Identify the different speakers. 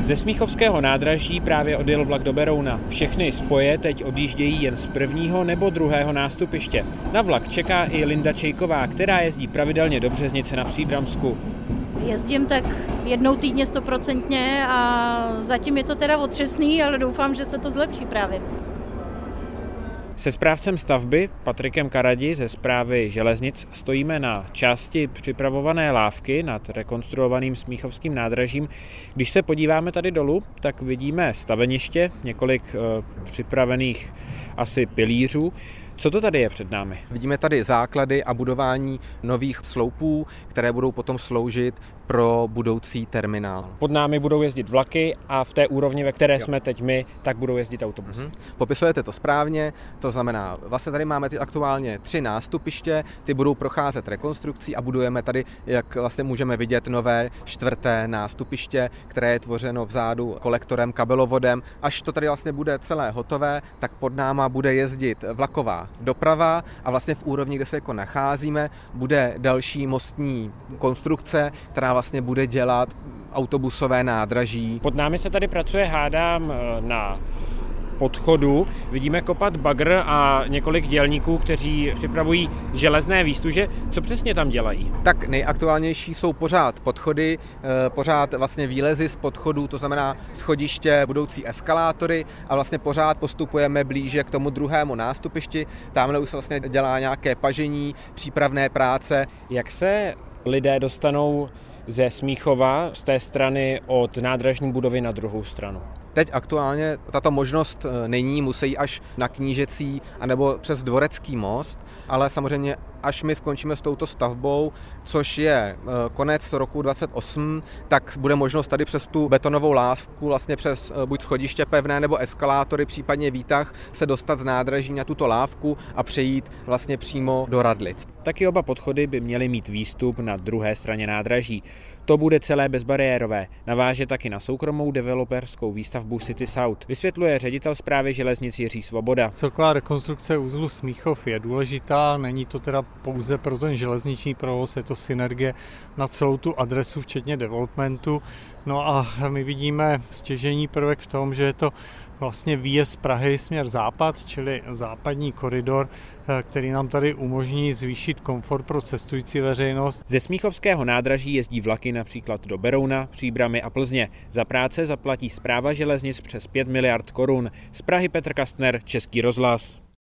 Speaker 1: Ze Smíchovského nádraží právě odjel vlak do Berouna. Všechny spoje teď odjíždějí jen z prvního nebo druhého nástupiště. Na vlak čeká i Linda Čejková, která jezdí pravidelně do Březnice na Příbramsku.
Speaker 2: Jezdím tak jednou týdně 100% a zatím je to teda otřesný, ale doufám, že se to zlepší právě.
Speaker 1: Se správcem stavby Patrikem Karadi ze Správy železnic stojíme na části připravované lávky nad rekonstruovaným Smíchovským nádražím. Když se podíváme tady dolů, tak vidíme staveniště, několik připravených asi pilířů. Co to tady je před námi?
Speaker 3: Vidíme tady základy a budování nových sloupů, které budou potom sloužit pro budoucí terminál.
Speaker 1: Pod námi budou jezdit vlaky a v té úrovni, ve které jsme teď my, tak budou jezdit autobusy.
Speaker 3: Popisujete to správně, to znamená, vlastně tady máme aktuálně 3 nástupiště, ty budou procházet rekonstrukcí a budujeme tady, jak vlastně můžeme vidět, nové 4. nástupiště, které je tvořeno vzadu kolektorem, kabelovodem. Až to tady vlastně bude celé hotové, tak pod náma bude jezdit vlaková doprava a vlastně v úrovni, kde se jako nacházíme, bude další mostní konstrukce, která vlastně bude dělat autobusové nádraží.
Speaker 1: Pod námi se tady pracuje, hádám, na podchodu. Vidíme kopat bagr a několik dělníků, kteří připravují železné výstuže. Co přesně tam dělají?
Speaker 3: Tak nejaktuálnější jsou pořád podchody, pořád vlastně výlezy z podchodů, to znamená schodiště, budoucí eskalátory a vlastně pořád postupujeme blíže k tomu druhému nástupišti. Tamhle už se vlastně dělá nějaké pažení, přípravné práce.
Speaker 1: Jak se lidé dostanou ze Smíchova, z té strany od nádražní budovy na druhou stranu?
Speaker 3: Teď aktuálně tato možnost není, musí až na Knížecí anebo přes Dvorecký most, ale samozřejmě až my skončíme s touto stavbou, což je konec roku 2028, tak bude možnost tady přes tu betonovou lávku, vlastně přes buď schodiště pevné nebo eskalátory, případně výtah, se dostat z nádraží na tuto lávku a přejít vlastně přímo do Radlic.
Speaker 1: Taky oba podchody by měly mít výstup na druhé straně nádraží. To bude celé bezbariérové. Naváže taky na soukromou developerskou výstavbu City South. Vysvětluje ředitel Správy železnic Jiří Svoboda.
Speaker 4: Celková rekonstrukce uzlu Smíchov je důležitá, není to teda pouze pro ten železniční provoz, je to synergie na celou tu adresu, včetně developmentu. No a my vidíme stěžejní prvek v tom, že je to vlastně výjezd z Prahy směr západ, čili západní koridor, který nám tady umožní zvýšit komfort pro cestující veřejnost.
Speaker 1: Ze Smíchovského nádraží jezdí vlaky například do Berouna, Příbramy a Plzně. Za práce zaplatí Správa železnic přes 5 miliard korun. Z Prahy Petr Kastner, Český rozhlas.